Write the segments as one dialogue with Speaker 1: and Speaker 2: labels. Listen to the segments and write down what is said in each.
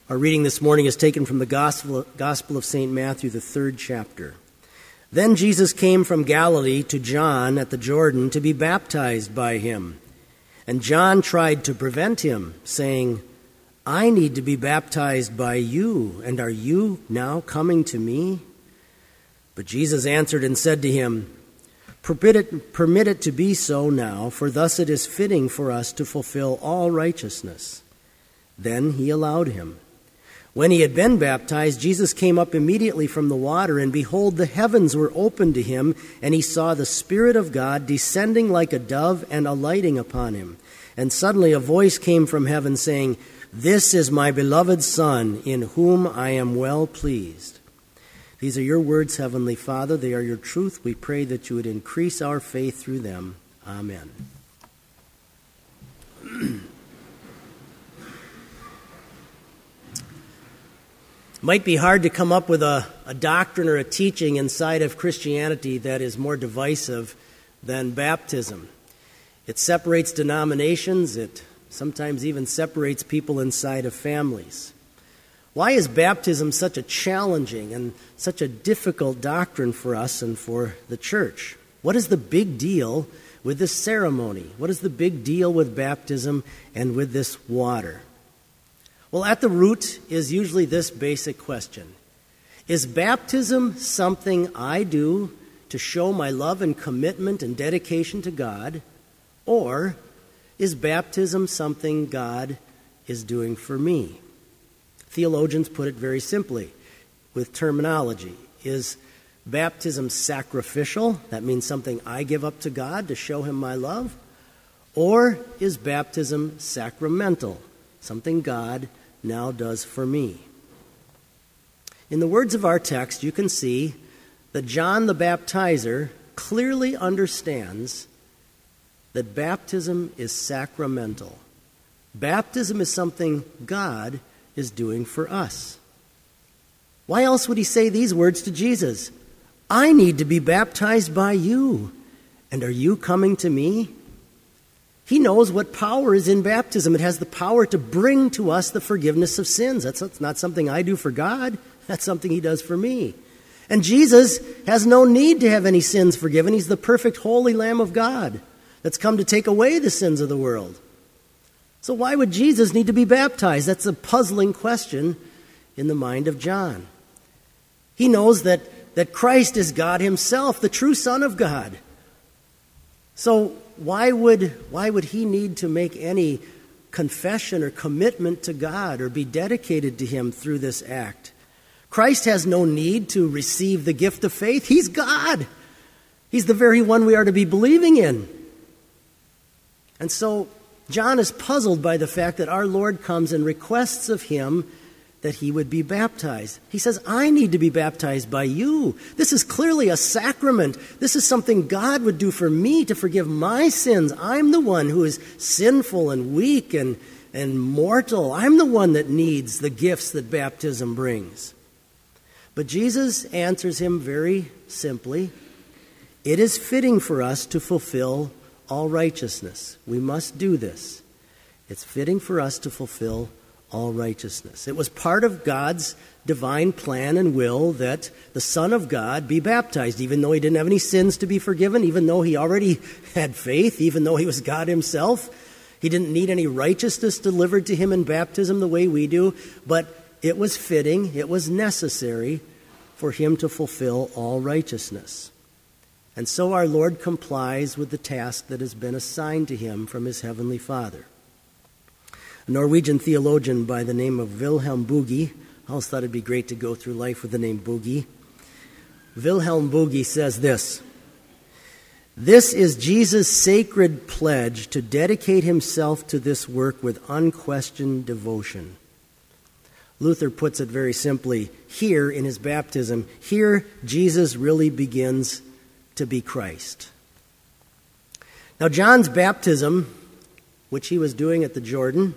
Speaker 1: Our reading this morning is taken from the Gospel of St. Matthew, the 3rd chapter. Then Jesus came from Galilee to John at the Jordan to be baptized by him. And John tried to prevent him, saying, "I need to be baptized by you, and are you now coming to me?" But Jesus answered and said to him, Permit it to be so now, for thus it is fitting for us to fulfill all righteousness." Then he allowed him. When he had been baptized, Jesus came up immediately from the water, and behold, the heavens were opened to him, and he saw the Spirit of God descending like a dove and alighting upon him. And suddenly a voice came from heaven saying, "This is my beloved Son, in whom I am well pleased." These are your words, Heavenly Father. They are your truth. We pray that you would increase our faith through them. Amen. Might be hard to come up with a doctrine or a teaching inside of Christianity that is more divisive than baptism. It separates denominations. It sometimes even separates people inside of families. Why is baptism such a challenging and such a difficult doctrine for us and for the church? What is the big deal with this ceremony? What is the big deal with baptism and with this water? Well, at the root is usually this basic question. Is baptism something I do to show my love and commitment and dedication to God? Or is baptism something God is doing for me? Theologians put it very simply with terminology. Is baptism sacrificial? That means something I give up to God to show him my love? Or is baptism sacramental? Something God now does for me. In the words of our text, you can see that John the Baptizer clearly understands that baptism is sacramental. Baptism is something God is doing for us. Why else would he say these words to Jesus? "I need to be baptized by you, and are you coming to me?" He knows what power is in baptism. It has the power to bring to us the forgiveness of sins. That's not something I do for God. That's something he does for me. And Jesus has no need to have any sins forgiven. He's the perfect holy Lamb of God that's come to take away the sins of the world. So why would Jesus need to be baptized? That's a puzzling question in the mind of John. He knows that Christ is God himself, the true Son of God. So why would he need to make any confession or commitment to God or be dedicated to him through this act? Christ has no need to receive the gift of faith. He's God. He's the very one we are to be believing in. And so John is puzzled by the fact that our Lord comes and requests of him that he would be baptized. He says, "I need to be baptized by you. This is clearly a sacrament. This is something God would do for me to forgive my sins. I'm the one who is sinful and weak and mortal. I'm the one that needs the gifts that baptism brings." But Jesus answers him very simply, "It is fitting for us to fulfill all righteousness." We must do this. It's fitting for us to fulfill all righteousness. It was part of God's divine plan and will that the Son of God be baptized, even though he didn't have any sins to be forgiven, even though he already had faith, even though he was God himself. He didn't need any righteousness delivered to him in baptism the way we do, but it was fitting, it was necessary for him to fulfill all righteousness. And so our Lord complies with the task that has been assigned to him from his heavenly Father. A Norwegian theologian by the name of Wilhelm Bugge, I always thought it'd be great to go through life with the name Bugge. Wilhelm Bugge says this: "This is Jesus' sacred pledge to dedicate himself to this work with unquestioned devotion." Luther puts it very simply, here in his baptism, here Jesus really begins to be Christ. Now, John's baptism, which he was doing at the Jordan,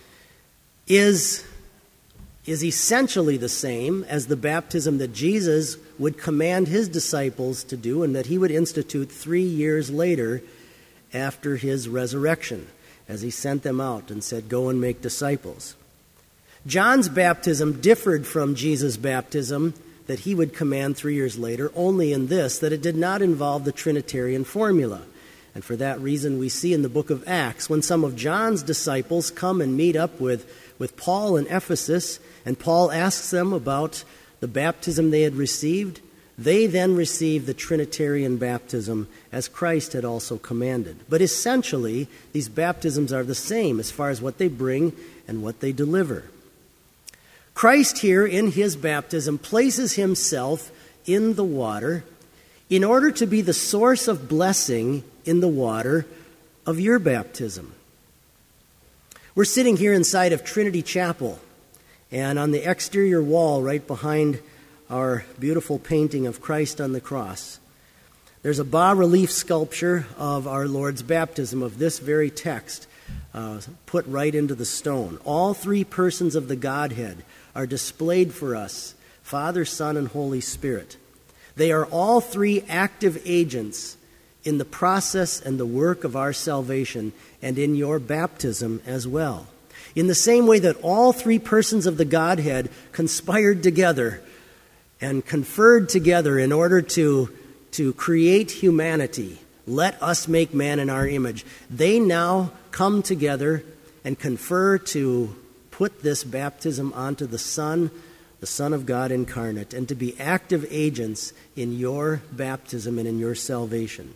Speaker 1: is essentially the same as the baptism that Jesus would command his disciples to do and that he would institute 3 years later after his resurrection, as he sent them out and said, "Go and make disciples." John's baptism differed from Jesus' baptism that he would command 3 years later, only in this, that it did not involve the Trinitarian formula. And for that reason, we see in the book of Acts, when some of John's disciples come and meet up with Paul in Ephesus, and Paul asks them about the baptism they had received, they then receive the Trinitarian baptism as Christ had also commanded. But essentially, these baptisms are the same as far as what they bring and what they deliver. Christ here in his baptism places himself in the water in order to be the source of blessing in the water of your baptism. We're sitting here inside of Trinity Chapel, and on the exterior wall right behind our beautiful painting of Christ on the cross, there's a bas-relief sculpture of our Lord's baptism of this very text put right into the stone. All three persons of the Godhead are displayed for us, Father, Son, and Holy Spirit. They are all three active agents in the process and the work of our salvation and in your baptism as well. In the same way that all three persons of the Godhead conspired together and conferred together in order to create humanity, let us make man in our image, they now come together and confer to put this baptism onto the Son of God incarnate, and to be active agents in your baptism and in your salvation.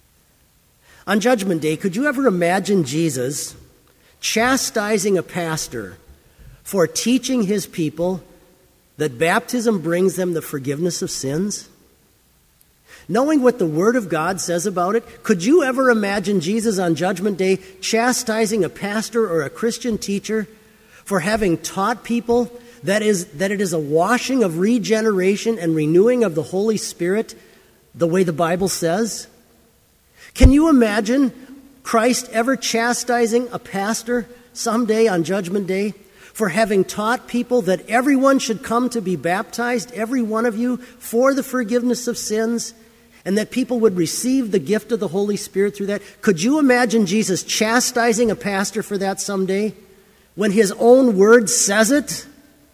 Speaker 1: On Judgment Day, could you ever imagine Jesus chastising a pastor for teaching his people that baptism brings them the forgiveness of sins? Knowing what the Word of God says about it, could you ever imagine Jesus on Judgment Day chastising a pastor or a Christian teacher for having taught people that it is a washing of regeneration and renewing of the Holy Spirit the way the Bible says? Can you imagine Christ ever chastising a pastor someday on Judgment Day for having taught people that everyone should come to be baptized, every one of you, for the forgiveness of sins, and that people would receive the gift of the Holy Spirit through that? Could you imagine Jesus chastising a pastor for that someday when his own word says it?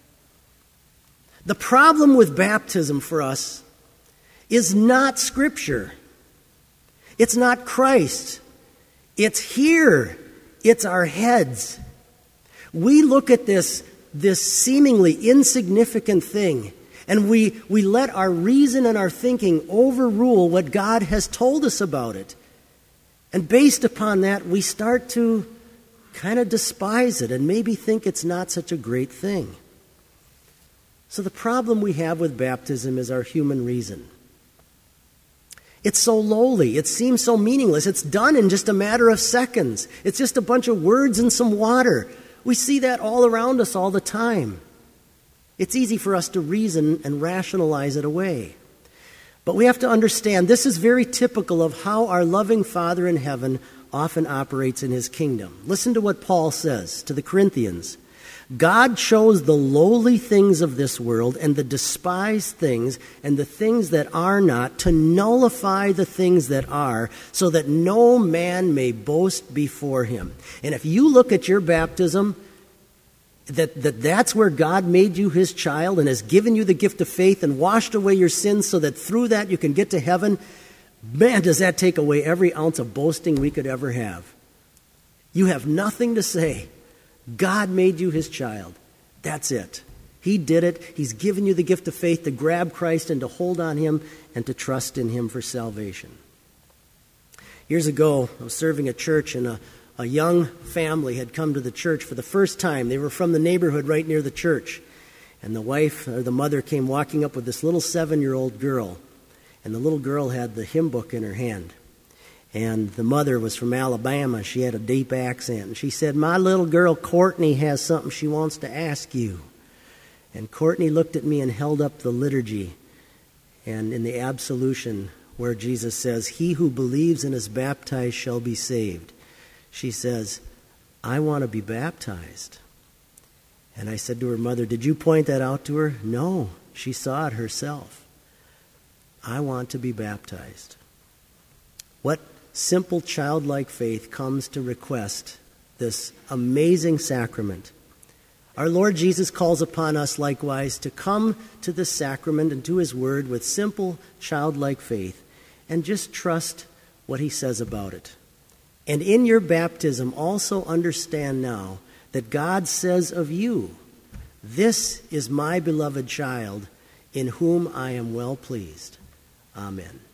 Speaker 1: The problem with baptism for us is not Scripture. It's not Christ. It's here. It's our heads. We look at this seemingly insignificant thing, and we let our reason and our thinking overrule what God has told us about it. And based upon that, we start to kind of despise it and maybe think it's not such a great thing. So the problem we have with baptism is our human reason. It's so lowly. It seems so meaningless. It's done in just a matter of seconds. It's just a bunch of words and some water. We see that all around us all the time. It's easy for us to reason and rationalize it away. But we have to understand this is very typical of how our loving Father in heaven often operates in his kingdom. Listen to what Paul says to the Corinthians. God chose the lowly things of this world and the despised things and the things that are not to nullify the things that are, so that no man may boast before him. And if you look at your baptism, that's where God made you his child and has given you the gift of faith and washed away your sins so that through that you can get to heaven, man, does that take away every ounce of boasting we could ever have. You have nothing to say. God made you his child. That's it. He did it. He's given you the gift of faith to grab Christ and to hold on him and to trust in him for salvation. Years ago, I was serving a church, and a young family had come to the church for the first time. They were from the neighborhood right near the church. And the wife or the mother came walking up with this little 7-year-old girl. And the little girl had the hymn book in her hand. And the mother was from Alabama. She had a deep accent. And she said, "My little girl Courtney has something she wants to ask you." And Courtney looked at me and held up the liturgy. And in the absolution where Jesus says, "He who believes and is baptized shall be saved," she says, "I want to be baptized." And I said to her mother, "Did you point that out to her?" "No, she saw it herself." I want to be baptized. What simple childlike faith comes to request this amazing sacrament? Our Lord Jesus calls upon us likewise to come to the sacrament and to his word with simple, childlike faith and just trust what he says about it. And in your baptism, also understand now that God says of you, "This is my beloved child, in whom I am well pleased." Amen.